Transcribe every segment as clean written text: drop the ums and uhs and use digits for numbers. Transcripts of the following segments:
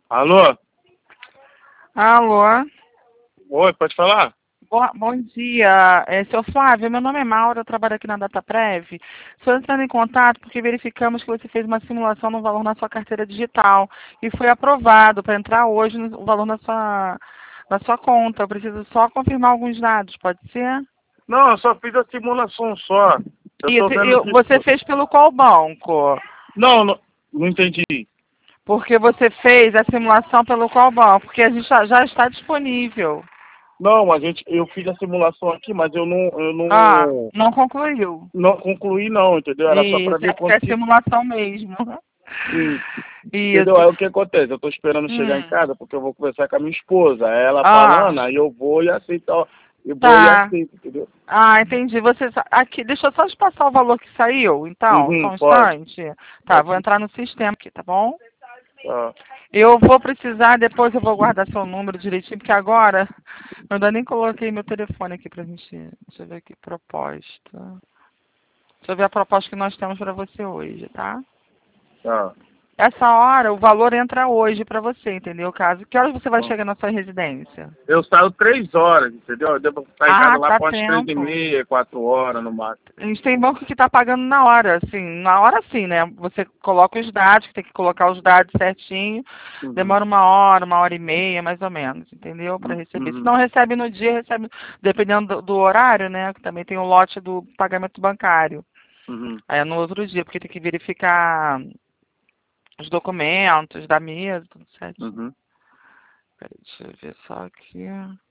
Alô? Alô? Oi, pode falar? Bom dia, seu Flávio, meu nome é Maura, eu trabalho aqui na DataPrev. Estou entrando em contato porque verificamos que você fez uma simulação no valor na sua carteira digital e foi aprovado para entrar hoje o valor na sua conta. Eu preciso só confirmar alguns dados, pode ser? Não, eu só fiz a simulação só. Eu tô Isso, vendo que... você fez pelo qual banco? Não, não entendi. Porque você fez a simulação pelo qual banco? Porque a gente já está disponível. Não, eu fiz a simulação aqui, mas Ah, não concluiu. não concluí não, entendeu? Era só para Isso, é ver porque é quanto que... simulação mesmo. Sim, entendeu? Isso. Aí o que acontece? Eu tô esperando chegar em Hum. casa porque eu vou conversar com a minha esposa. Aí ela Ah, falando, aí eu vou e aceito, ó, eu vou e tá. aceito, entendeu? Ah, entendi. Aqui, deixa eu só te passar o valor que saiu, então, só Uhum, um pode. instante. Tá, Pode vou sim. entrar no sistema aqui, tá bom? Tá. Eu vou precisar, depois eu vou guardar seu número direitinho, porque agora eu ainda nem coloquei meu telefone aqui pra gente. Deixa eu ver aqui, proposta. Deixa eu ver a proposta que nós temos pra você hoje, tá? Tá. Essa hora, o valor entra hoje pra você, entendeu? Caso, que horas você vai Bom. chegar na sua residência? Eu saio 3 horas, entendeu? Eu devo estar em casa Ah, lá dá com as três e tempo. meia, 4 horas no máximo. A gente tem banco que está pagando na hora sim, né? Você coloca os dados, tem que colocar os dados certinho, Uhum. demora uma hora e meia, mais ou menos, entendeu? Para receber. Se Uhum. não recebe no dia, recebe, dependendo do horário, né? Que também tem o lote do pagamento bancário. Uhum. Aí é no outro dia, porque tem que verificar os documentos da mesa, tudo certinho. Uhum. Peraí, deixa eu ver só aqui.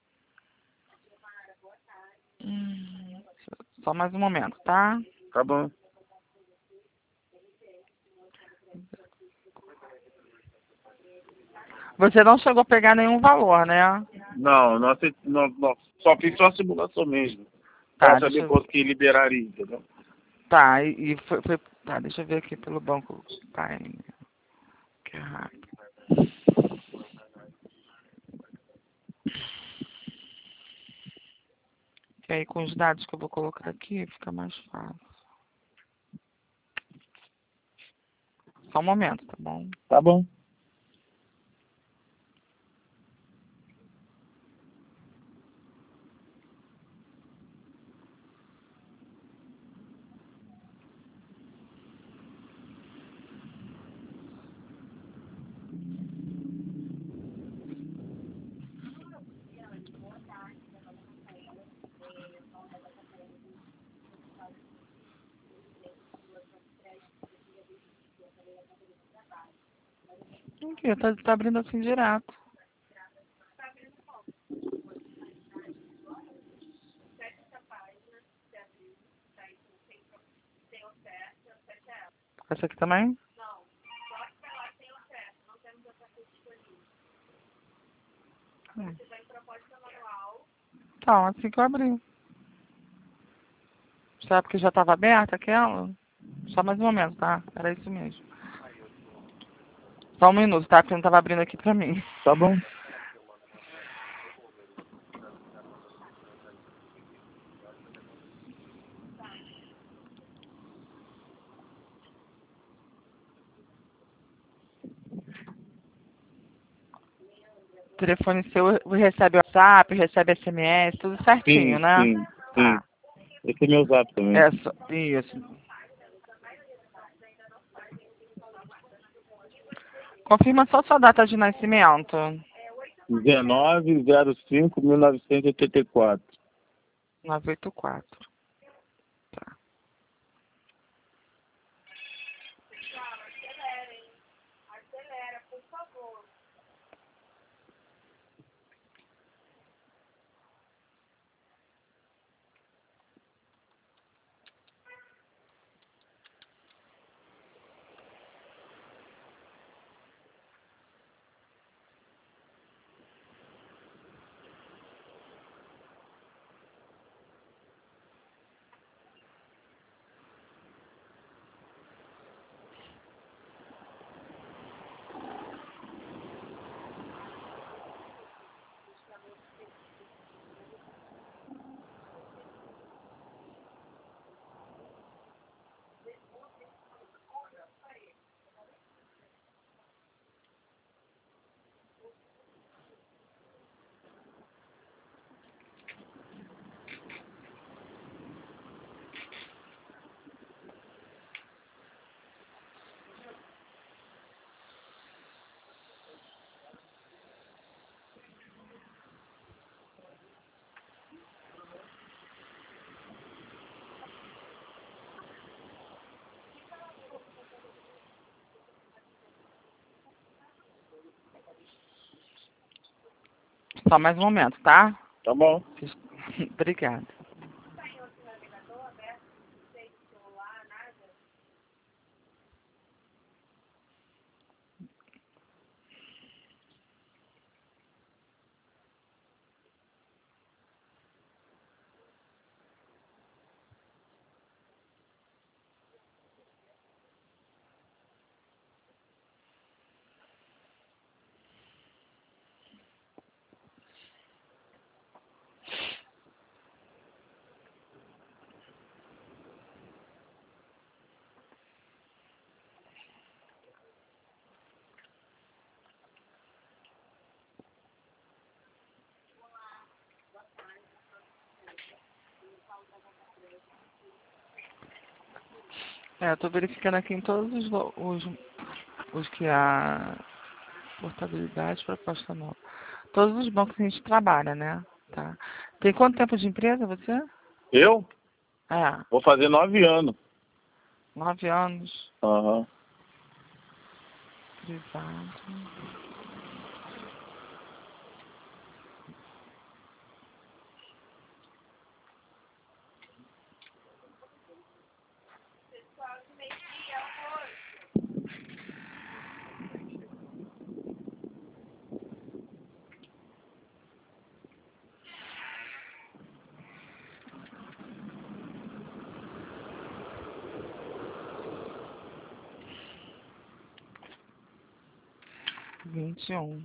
Só mais um momento, tá? Tá bom. Você não chegou a pegar nenhum valor, né? Não, não, não, só fiz só a simulação mesmo. Pra Tá, deixa saber eu ver. quanto que liberaria, entendeu? Tá, e foi. Tá, deixa eu ver aqui pelo banco. Tá, que é rápido. Que aí com os dados que eu vou colocar aqui fica mais fácil. Só um momento, tá bom? Tá bom. Aqui, tá abrindo assim direto. Essa aqui também? Hum. Então, assim que eu abri. Será porque já estava aberta aquela? Só mais um momento, tá? Era isso mesmo. Só um minuto, tá? Porque não estava abrindo aqui pra mim. Tá bom. O telefone seu recebe WhatsApp, recebe SMS, tudo certinho, Sim, né? sim, sim. Tá. Esse é meu zap também. Isso. Confirma só sua data de nascimento. 19/05/1984. 984. Tá. Só mais um momento, tá? Tá bom. Obrigada. Eu tô verificando aqui em todos os que a portabilidade proposta nova. Todos os bancos que a gente trabalha, né? Tá. Tem quanto tempo de empresa você? Eu? É, Vou fazer 9 anos. 9 anos, Aham. privado. Vinte e um.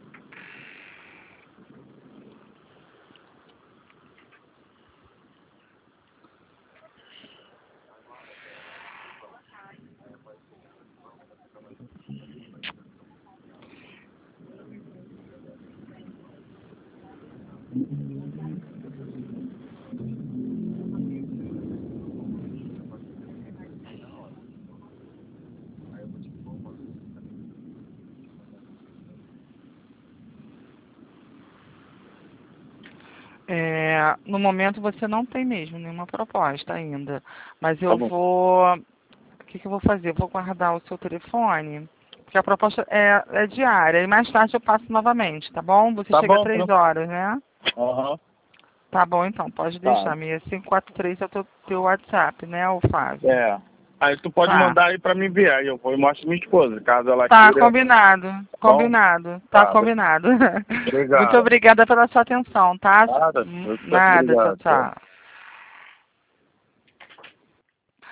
No momento você não tem mesmo nenhuma proposta ainda. Mas Tá eu bom. vou. O que eu vou fazer? Eu vou guardar o seu telefone, porque a proposta é diária. E mais tarde eu passo novamente, tá bom? Você Tá chega às bom, 3 horas, né? Aham. Tá bom, então, pode Tá. deixar. 6543 é o teu WhatsApp, né, ô Fábio? É. Aí tu pode Tá. mandar aí pra mim ver. Aí eu vou e mostro minha esposa, caso ela Tá, queira. combinado. Bom? Combinado. Tá Tá. combinado. Muito Obrigado. obrigada pela sua atenção, tá? Nada. Eu que Nada, tchau, obrigado. Tchau. tchau.